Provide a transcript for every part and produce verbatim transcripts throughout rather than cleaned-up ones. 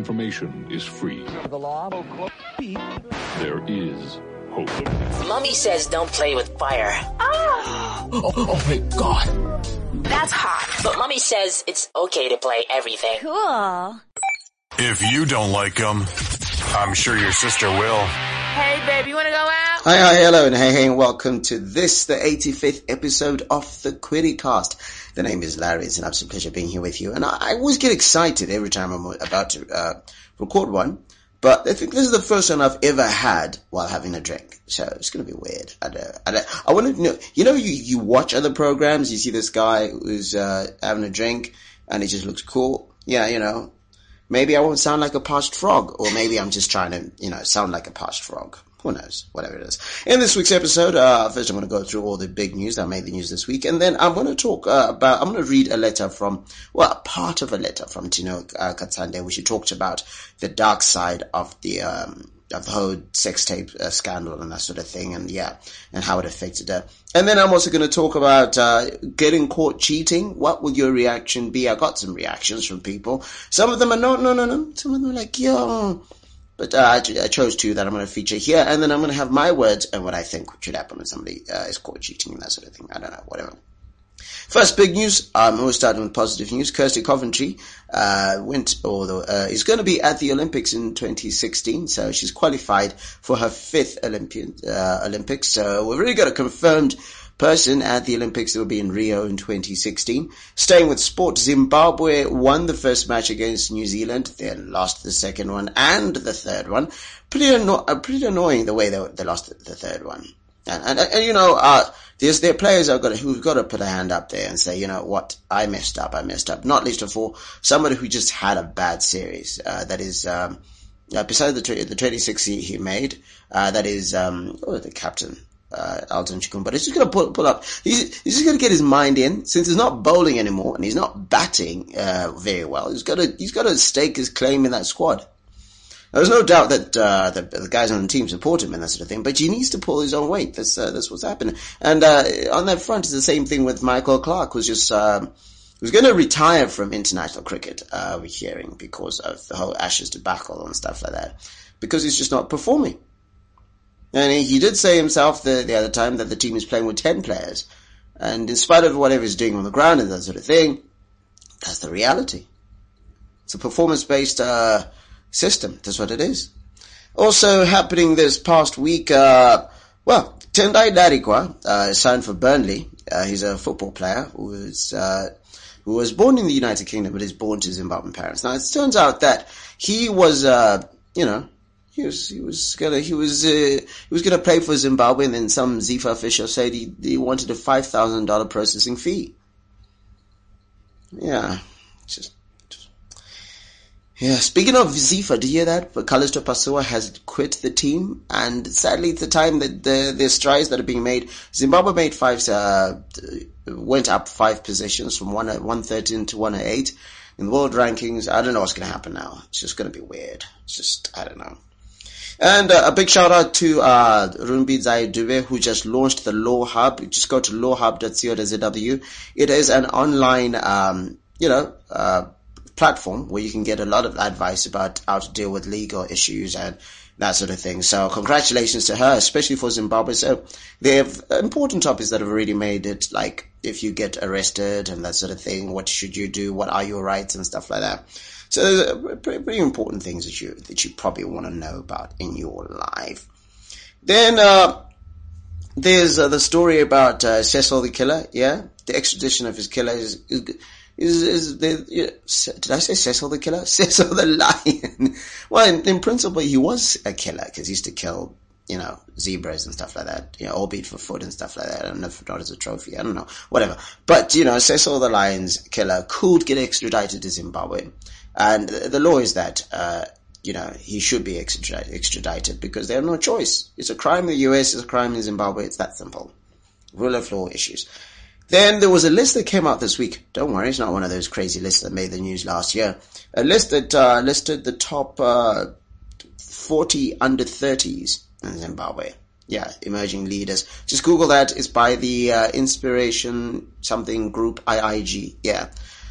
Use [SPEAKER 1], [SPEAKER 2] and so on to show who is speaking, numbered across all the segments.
[SPEAKER 1] information is free. The law. There is hope.
[SPEAKER 2] Mommy says don't play with fire.
[SPEAKER 3] Oh, oh, oh my God.
[SPEAKER 2] That's hot. But Mommy says it's okay to play everything.
[SPEAKER 4] Cool.
[SPEAKER 5] If you don't like them, I'm sure your sister will.
[SPEAKER 6] Hey, babe, you want to go out?
[SPEAKER 7] Hi, hi, hello, and hey, hey, and welcome to this, the eighty-fifth episode of the QueryCast. The name is Larry. It's an absolute pleasure being here with you. And I, I always get excited every time I'm about to uh, record one. But I think this is the first one I've ever had while having a drink. So it's going to be weird. I don't, I don't, I want to know, you know, you, you watch other programs, you see this guy who's uh, having a drink and it just looks cool. Yeah, you know. Maybe I won't sound like a parched frog, or maybe I'm just trying to, you know, sound like a parched frog. Who knows? Whatever it is. In this week's episode, uh, first I'm going to go through all the big news that made the news this week, and then I'm going to talk uh, about, I'm going to read a letter from, well, a part of a letter from Tino uh, Katsande, where she talked about the dark side of the, um, of the whole sex tape uh, scandal and that sort of thing, and yeah, and how it affected her. And then I'm also going to talk about uh getting caught cheating. What would your reaction be? I got some reactions from people. Some of them are no, no, no, no. Some of them are like, yo. But uh, I, I chose two that I'm going to feature here, and then I'm going to have my words and what I think should happen when somebody uh, is caught cheating and that sort of thing. I don't know, whatever. First, big news. Um, we're starting with positive news. Kirsty Coventry, uh, went, or uh, is going to be at the Olympics in twenty sixteen. So she's qualified for her fifth Olympian, uh, Olympics. So we've already got a confirmed person at the Olympics that will be in Rio in twenty sixteen. Staying with sport, Zimbabwe won the first match against New Zealand, then lost the second one and the third one. Pretty, anno- uh, pretty annoying the way they, they lost the third one. And, and, and, you know, uh, there's, there are players who've got, to, who've got to put a hand up there and say, you know what, I messed up, I messed up. Not least of all, somebody who just had a bad series, uh, that is, um, uh, besides the, the twenty-six he, he made, uh, that is, um, oh, the captain, uh, Alton Chikun, but he's just gonna pull, pull up, he's, he's just gonna get his mind in, since he's not bowling anymore, and he's not batting, uh, very well. He's gotta, he's gotta stake his claim in that squad. There's no doubt that uh, the, the guys on the team support him and that sort of thing, but he needs to pull his own weight. That's uh, that's what's happening. And uh, on that front, it's the same thing with Michael Clarke, who's just uh, who's going to retire from international cricket. Uh, we're hearing because of the whole Ashes debacle and stuff like that, because he's just not performing. And he, he did say himself the, the other time that the team is playing with ten players, and in spite of whatever he's doing on the ground and that sort of thing, that's the reality. It's a performance-based uh system. That's what it is. Also happening this past week, uh, well, Tendai Darikwa, uh, signed for Burnley. Uh, he's a football player who was, uh, who was born in the United Kingdom, but is born to Zimbabwean parents. Now, it turns out that he was, uh, you know, he was, he was gonna, he was, uh, he was gonna play for Zimbabwe, and then some ZIFA official said he, he wanted a five thousand dollars processing fee. Yeah, just, Yeah, speaking of ZIFA, do you hear that? Callisto Pasua has quit the team, and sadly it's the time that the, the strides that are being made. Zimbabwe made five, uh, went up five positions from one, one thirteen to one oh eight in the world rankings. I don't know what's going to happen now. It's just going to be weird. It's just, I don't know. And uh, a big shout out to uh Rumbi Dube, who just launched the Law Hub. Just go to law hub dot co dot z w. It is an online, um, you know, uh, platform where you can get a lot of advice about how to deal with legal issues and that sort of thing. So congratulations to her, especially for Zimbabwe. So they have important topics that have already made it, like if you get arrested and that sort of thing, what should you do? What are your rights and stuff like that. So there's pretty, pretty important things that you, that you probably want to know about in your life. Then, uh, there's uh, the story about, uh, Cecil the killer. Yeah. The extradition of his killer is, is Is, is the, you know, did I say Cecil the killer? Cecil the lion. Well, in, in principle, he was a killer because he used to kill, you know, zebras and stuff like that, you know, albeit for food and stuff like that. I don't know if not as a trophy. I don't know. Whatever. But, you know, Cecil the lion's killer could get extradited to Zimbabwe. And the, the law is that, uh, you know, he should be extradited, extradited because they have no choice. It's a crime in the U S, it's a crime in Zimbabwe. It's that simple. Rule of law issues. Then there was a list that came out this week. Don't worry, it's not one of those crazy lists that made the news last year. A list that uh, listed the top uh, forty under thirties in Zimbabwe. Yeah, emerging leaders. Just Google that. It's by the uh, Inspiration something group, I I G. Yeah.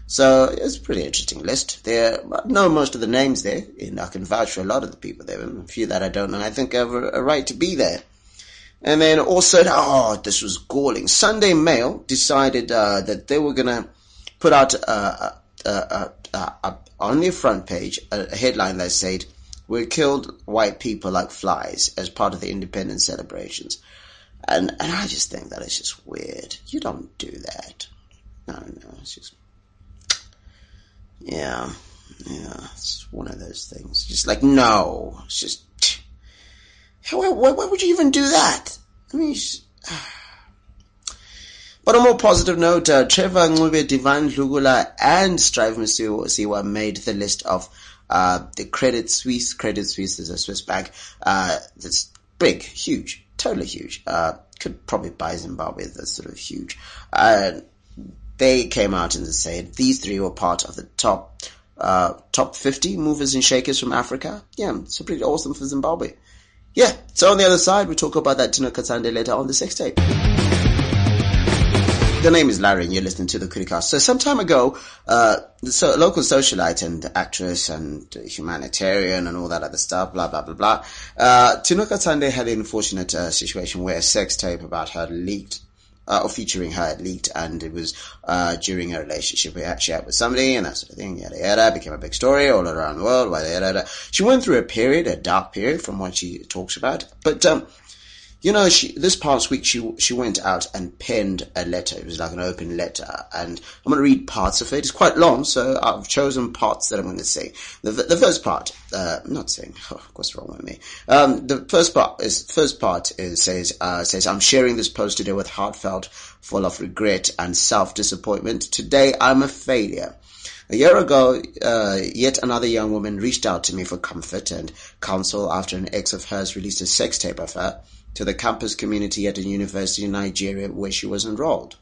[SPEAKER 7] So it's a pretty interesting list. There, I know most of the names there, and I can vouch for a lot of the people there, and a few that I don't know. I think I have a, a right to be there. And then also, oh, this was galling. Sunday Mail decided uh, that they were going to put out uh, uh, uh, uh, uh, on their front page a, a headline that said, "We killed white people like flies" as part of the independence celebrations. And, and I just think that is just weird. You don't do that. I don't know. It's just, yeah, yeah, it's one of those things. Just like, no, it's just, why, why, why would you even do that? I mean, just, but on a more positive note, uh, Trevor Ncube, Divine Dlugula, and Strive Masiwa made the list of uh, the Credit Suisse. Credit Suisse is a Swiss bank uh, that's big, huge, totally huge. Uh, could probably buy Zimbabwe. That's sort of huge. Uh, they came out and said these three were part of the top uh, top fifty movers and shakers from Africa. Yeah, it's pretty awesome for Zimbabwe. Yeah, so on the other side, we talk about that Tino Katande later on the sex tape. The name is Larry and you're listening to the Criticast. So some time ago, uh, the so, local socialite and actress and humanitarian and all that other stuff, blah, blah, blah, blah. Uh, Tino Katande had an unfortunate uh, situation where a sex tape about her leaked, uh, or featuring her had leaked, and it was, uh, during a relationship she had with somebody and that sort of thing, yada, yada, became a big story all around the world, yada, yada, yada. She went through a period, a dark period from what she talks about, but, um, you know, she, this past week, she, she went out and penned a letter. It was like an open letter. And I'm going to read parts of it. It's quite long, so I've chosen parts that I'm going to say. The, the first part, uh, I'm not saying, oh, what's wrong with me? Um, the first part is, first part is, says, uh, says, "I'm sharing this post today with heartfelt, full of regret and self-disappointment. Today, I'm a failure. A year ago, uh, yet another young woman reached out to me for comfort and counsel after an ex of hers released a sex tape of her to the campus community at a university in Nigeria where she was enrolled.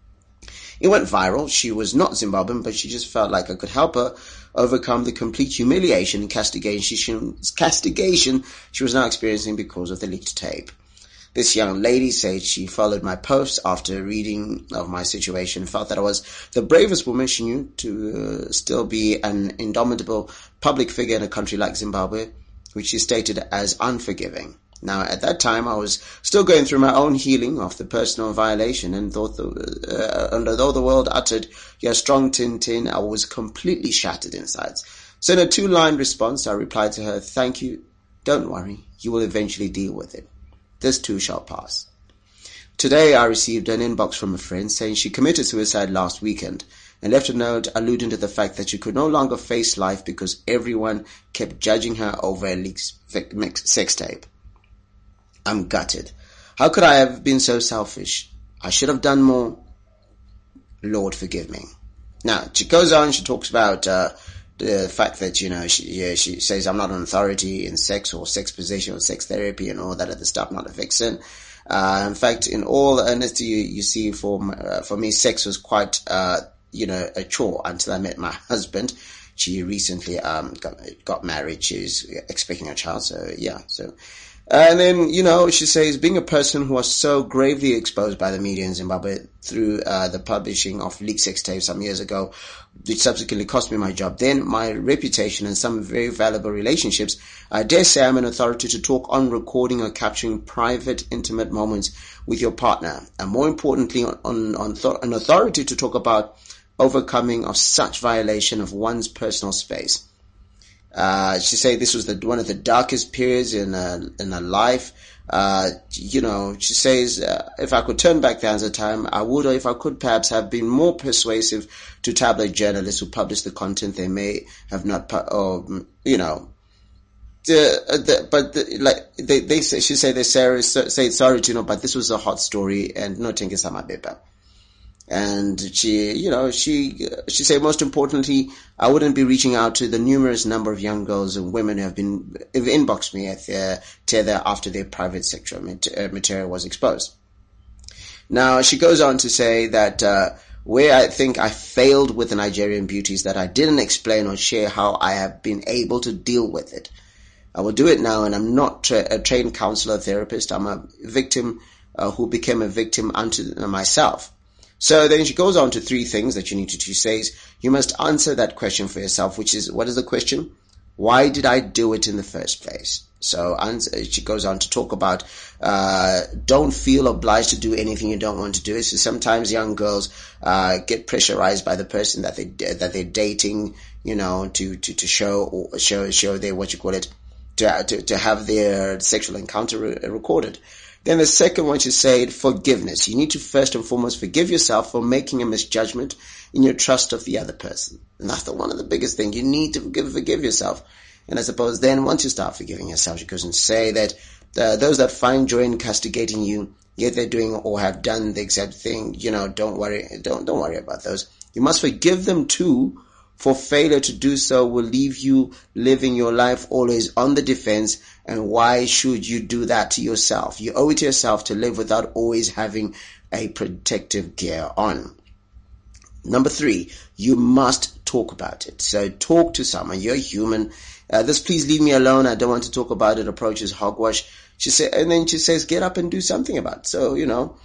[SPEAKER 7] It went viral. She was not Zimbabwean, but she just felt like I could help her overcome the complete humiliation and castigation, castigation she was now experiencing because of the leaked tape. This young lady said she followed my post after reading of my situation, felt that I was the bravest woman she knew to uh, still be an indomitable public figure in a country like Zimbabwe, which she stated as unforgiving. Now, at that time, I was still going through my own healing of the personal violation and thought, the, uh, and although the world uttered, "You're strong, Tintin," I was completely shattered inside. So in a two-line response, I replied to her, "Thank you. Don't worry. You will eventually deal with it. This too shall pass." Today, I received an inbox from a friend saying she committed suicide last weekend and left a note alluding to the fact that she could no longer face life because everyone kept judging her over a leaked sex tape. I'm gutted. How could I have been so selfish? I should have done more. Lord, forgive me. Now, she goes on, she talks about uh, the fact that, you know, she, yeah, she says, "I'm not an authority in sex or sex position or sex therapy and all that other stuff, not a vixen." Uh, in fact, in all earnestly, you, you see, for, uh, for me, sex was quite, uh, you know, a chore until I met my husband. She recently um, got, got married. She's expecting a child, so yeah, so... And then, you know, she says, being a person who was so gravely exposed by the media in Zimbabwe through uh, the publishing of leaked sex tapes some years ago, which subsequently cost me my job, then my reputation and some very valuable relationships, I dare say I'm an authority to talk on recording or capturing private, intimate moments with your partner. And more importantly, on, on, on th- an authority to talk about overcoming of such violation of one's personal space. Uh, she said this was the, one of the darkest periods in her, in her life. Uh, you know, she says, uh, if I could turn back the hands of time, I would, or if I could perhaps have been more persuasive to tabloid journalists who publish the content they may have not, pu- or, you know, the, the, but the, like, they, they say, she said, they say, say, sorry, you know, but this was a hot story and no tinky sama beba. And she, you know, she, she said, most importantly, I wouldn't be reaching out to the numerous number of young girls and women who have been, have inboxed me at their tether after their private sexual material was exposed. Now, she goes on to say that, uh, where I think I failed with the Nigerian beauties, that I didn't explain or share how I have been able to deal with it. I will do it now, and I'm not tra- a trained counselor therapist. I'm a victim, uh, who became a victim unto myself. So then she goes on to three things that you need to do. She says, you must answer that question for yourself, which is, what is the question? Why did I do it in the first place? So answer, she goes on to talk about, uh, don't feel obliged to do anything you don't want to do. So sometimes young girls, uh, get pressurized by the person that they, that they're dating, you know, to, to, to show, or show, show their, what you call it, to, to, to have their sexual encounter re- recorded. Then the second one, she said, forgiveness. You need to first and foremost forgive yourself for making a misjudgment in your trust of the other person. And that's the one of the biggest things. You need to forgive, forgive yourself. And I suppose then once you start forgiving yourself, she goes and say that uh, those that find joy in castigating you, yet they're doing or have done the exact thing, you know, don't worry, don't, don't worry about those. You must forgive them too, for failure to do so will leave you living your life always on the defense. And why should you do that to yourself? You owe it to yourself to live without always having a protective gear on. Number three, you must talk about it. So talk to someone. You're human. Uh, this please leave me alone. I don't want to talk about it. Approaches hogwash. She said, and then she says, get up and do something about it. So, you know,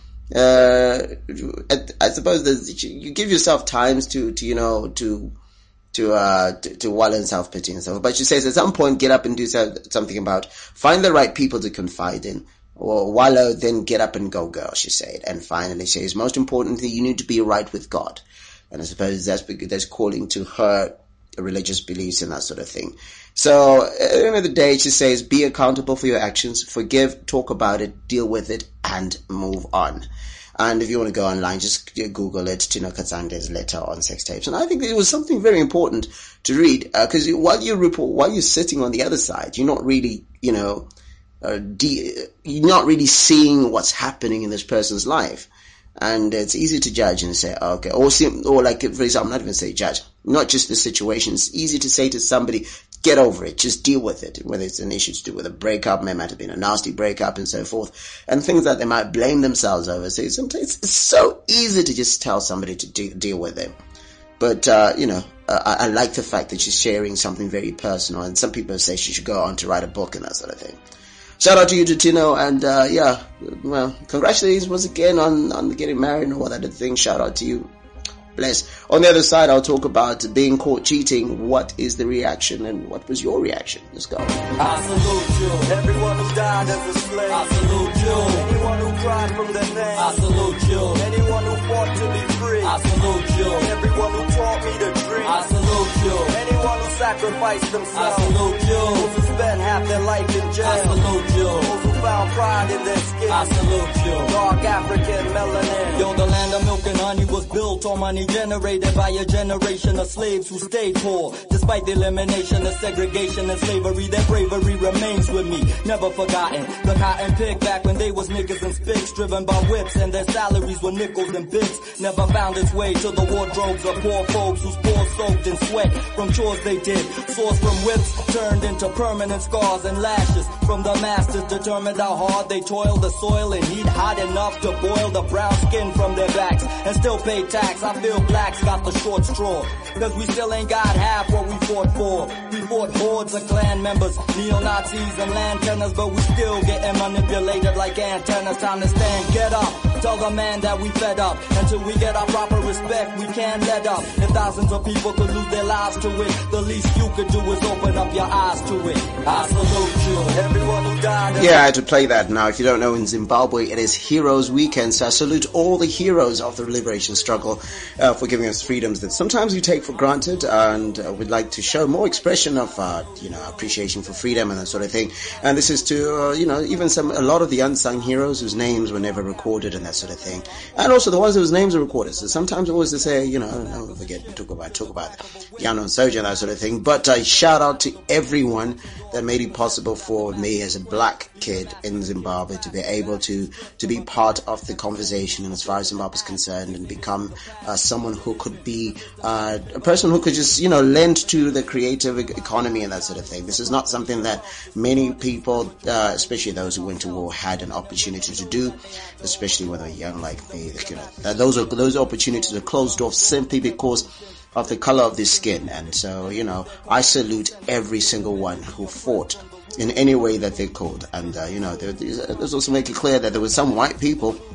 [SPEAKER 7] uh, I, I suppose that you give yourself times to, to, you know, to, to, uh, to, to wallow in self-pity and stuff. But she says at some point, get up and do something about, find the right people to confide in. Or wallow, then get up and go, girl, she said. And finally, she says, most importantly, you need to be right with God. And I suppose that's because that's calling to her religious beliefs and that sort of thing. So at the end of the day, she says, be accountable for your actions, forgive, talk about it, deal with it, and move on. And if you want to go online, just Google it, Tino Katsande's letter on sex tapes. And I think it was something very important to read, because uh, while you report, while you're sitting on the other side, you're not really, you know, uh, de- you're not really seeing what's happening in this person's life. And it's easy to judge and say, okay, or see, or like, for example, I'm not even say judge, not just the situation. It's easy to say to somebody, get over it, just deal with it, whether it's an issue to do with a breakup, it might have been a nasty breakup and so forth, and things that they might blame themselves over. So sometimes it's so easy to just tell somebody to de- deal with it. But, uh, you know, uh, I, I like the fact that she's sharing something very personal, and some people say she should go on to write a book and that sort of thing. Shout out to you, Tino, and uh, yeah, well, congratulations once again on, on getting married and all that other thing. Shout out to you. Bless. On the other side, I'll talk about being caught cheating. What is the reaction, and what was your reaction? Let's go.
[SPEAKER 4] I salute you. Everyone who died as a slave. I salute you. Anyone who cried from their name. I salute you. Anyone who fought to be free. I salute you. Everyone who taught me to dream. I salute you. Anyone who sacrificed themselves. I salute you. Those who spent half their life in jail. I salute you. Those who found pride in their skin. I salute you. Dark African melanin. Yo, the land of milk and honey was built on money generated by a generation of slaves who stayed poor. Despite the elimination of segregation and slavery, their bravery remains with me, never forgotten. The cotton picked back when they was niggas and spicks, driven by whips, and their salaries were nickels and bits. Never found its way to the wardrobes of poor folks whose pores soaked in sweat from chores they did. Sourced from whips turned into permanent scars and lashes from the masters, determined how hard they toiled the soil and heat hot enough to boil the brown skin from their backs and still pay tax. I feel blacks got the short straw, cause we still ain't got half what we fought for. We fought hordes of clan members, neo-Nazis and land tenors, but we still getting manipulated like antennas. Time to stand, get up, tell the man that we fed up. Until we get our proper respect, we can't let up. If thousands of people could lose their lives to it, the least you could do is open up your eyes to it. I salute you. Everyone who died.
[SPEAKER 7] Yeah, I had to play that. Now, if you don't know, in Zimbabwe, it is Heroes Weekend, so I salute all the heroes of the liberation struggle uh, for giving us freedoms that sometimes we take for granted, and uh, we'd like to show more expression of, uh, you know, appreciation for freedom and that sort of thing. And this is to, uh, you know, even some, a lot of the unsung heroes whose names were never recorded and that sort of thing. And also the ones whose names are recorded. So sometimes always they say, you know, don't forget, talk about, talk about the unknown soldier and that sort of thing. But uh, shout out to everyone that made it possible for me as a black kid in Zimbabwe to be able to, to be part of the conversation, and as far as Zimbabwe is concerned, and become uh, someone who could be uh, a person who could just, you know, lend to the creative economy and that sort of thing. This is not something that many people, uh, especially those who went to war, had an opportunity to do, especially when they're young like me. You know, those are, those opportunities are closed off simply because of the color of their skin. And so, you know, I salute every single one who fought in any way that they could. And, uh, you know, there's also make it clear that there were some white people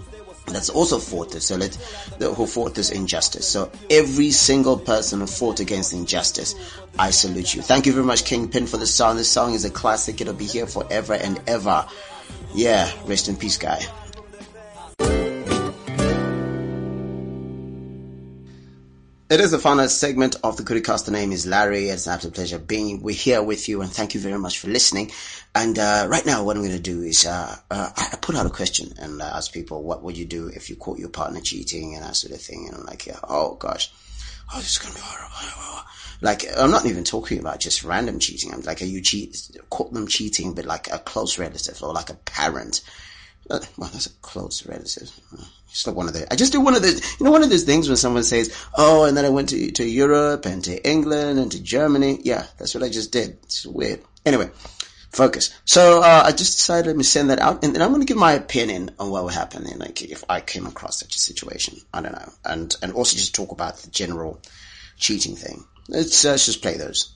[SPEAKER 7] that's also fought this, so let, who fought this injustice. So every single person who fought against injustice, I salute you. Thank you very much, Kingpin, for the song. This song is a classic. It'll be here forever and ever. Yeah, rest in peace, guy. It is the final segment of the Quiddycast. The name is Larry. It's an absolute pleasure being we're here with you, and thank you very much for listening. And uh, right now, what I'm going to do is uh, uh, I put out a question and uh, ask people, what would you do if you caught your partner cheating and that sort of thing? And I'm like, yeah, oh gosh, oh, this is going to be horrible. Like, I'm not even talking about just random cheating. I'm like, are you cheat caught them cheating, but like a close relative or like a parent? Uh, well, that's a close relative. It's like one of the, I just do one of those, you know, one of those things when someone says, oh, and then I went to, to Europe and to England and to Germany. Yeah, that's what I just did. It's weird. Anyway, focus. So, uh, I just decided, let me send that out, and then I'm going to give my opinion on what would happen, and like, if I came across such a situation. I don't know. And, and also just talk about the general cheating thing. Let's, uh, let's just play those.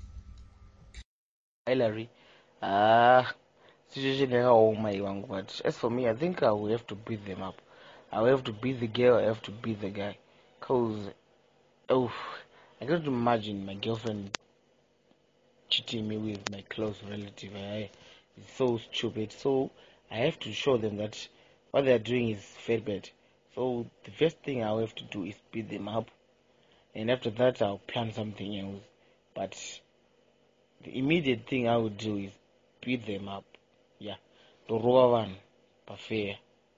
[SPEAKER 8] Hi, Larry. Uh, situation oh my one, but as for me, I think I will have to beat them up. I will have to beat the girl, I have to beat the guy. Cause, oh, I can't imagine my girlfriend cheating me with my close relative. I, it's so stupid. So, I have to show them that what they're doing is very bad. So, the first thing I'll have to do is beat them up. And after that, I'll plan something else. But the immediate thing I would do is beat them up. Yeah. The raw one. But fair.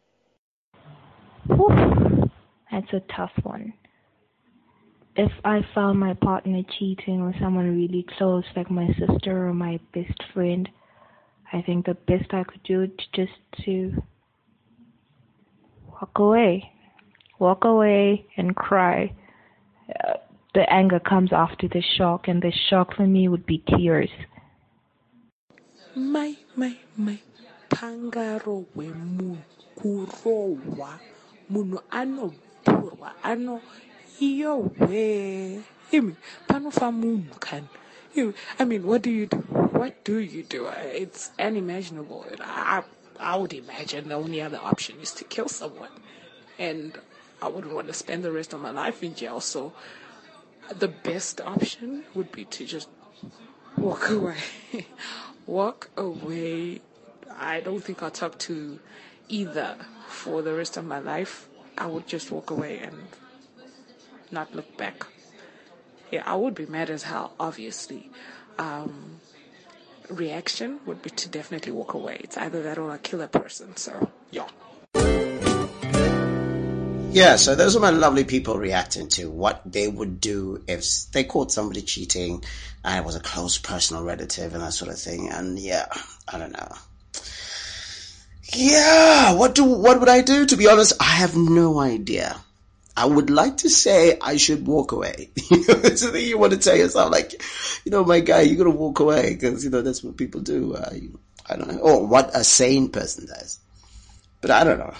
[SPEAKER 9] Whew, that's a tough one. If I found my partner cheating with someone really close, like my sister or my best friend, I think the best I could do is just to walk away. Walk away and cry. Uh, the anger comes after the shock, and the shock for me would be tears.
[SPEAKER 10] My, my, my. Pangaro we mu kurowa. Muno ano purwa ano yo we him pano famun can you I mean what do you do what do you do it's unimaginable. I I would imagine the only other option is to kill someone, and I wouldn't want to spend the rest of my life in jail, so the best option would be to just walk away. Walk away. I don't think I'll talk to either for the rest of my life. I would just walk away and not look back. Yeah, I would be mad as hell, obviously. Um, reaction would be to definitely walk away. It's either that or I kill a person, so yeah.
[SPEAKER 7] Yeah, so those are my lovely people reacting to what they would do if they caught somebody cheating and it was a close personal relative and that sort of thing. And yeah, I don't know. Yeah, what do what would I do? To be honest, I have no idea. I would like to say I should walk away. You know, it's the thing you want to tell yourself, like, you know, my guy, you gotta walk away because, you know, that's what people do. Uh, you, I don't know. Or what a sane person does. But I don't know.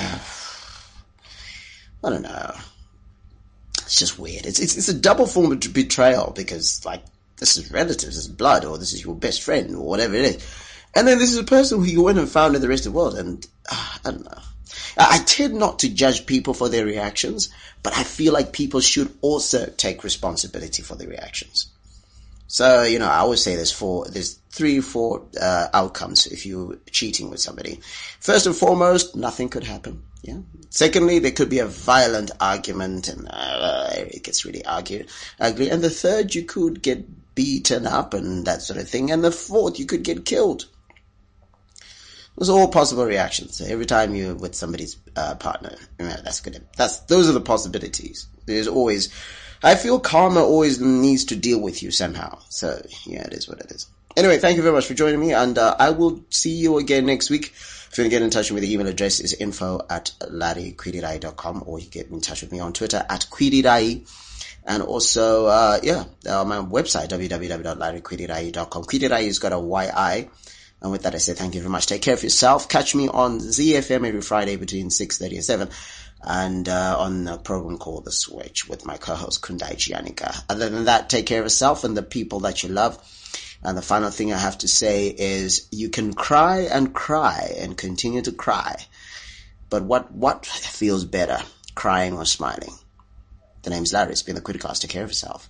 [SPEAKER 7] I don't know. It's just weird. It's, it's, it's a double form of betrayal because, like, this is relatives, this is blood, or this is your best friend, or whatever it is. And then this is a person who you went and found in the rest of the world, and uh, I don't know. I, I tend not to judge people for their reactions, but I feel like people should also take responsibility for their reactions. So, you know, I always say there's four, there's three, four uh, outcomes if you're cheating with somebody. First and foremost, nothing could happen. Yeah. Secondly, there could be a violent argument, and uh, it gets really argued, ugly. And the third, you could get beaten up and that sort of thing. And the fourth, you could get killed. Those are all possible reactions. Every time you're with somebody's uh, partner, you know, that's good. That's those are the possibilities. There's always, I feel karma always needs to deal with you somehow. So yeah, it is what it is. Anyway, thank you very much for joining me, and uh, I will see you again next week. If you want to get in touch with me, the email address is info at larry quiddyrai dot com, or you can get in touch with me on Twitter at quiddyrai. And also, uh, yeah, uh, my website, w w w dot larry quiddyrai dot com. Quiddyrai has got a Y I. And with that, I say thank you very much. Take care of yourself. Catch me on Z F M every Friday between six thirty and seven. And uh, on a program called The Switch with my co-host, Kundai Giannika. Other than that, take care of yourself and the people that you love. And the final thing I have to say is you can cry and cry and continue to cry. But what, what feels better, crying or smiling? The name's Larry. It's been the Criticast. Take care of yourself.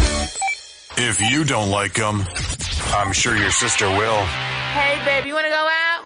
[SPEAKER 5] If you don't like them, I'm sure your sister will.
[SPEAKER 6] Hey, baby, you want to go out?